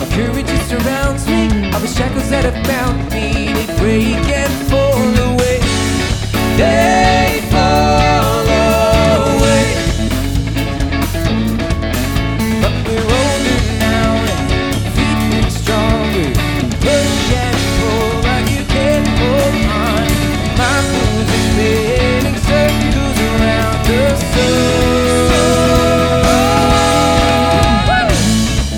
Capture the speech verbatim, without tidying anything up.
courage it surrounds me. All the shackles that have bound me, they break and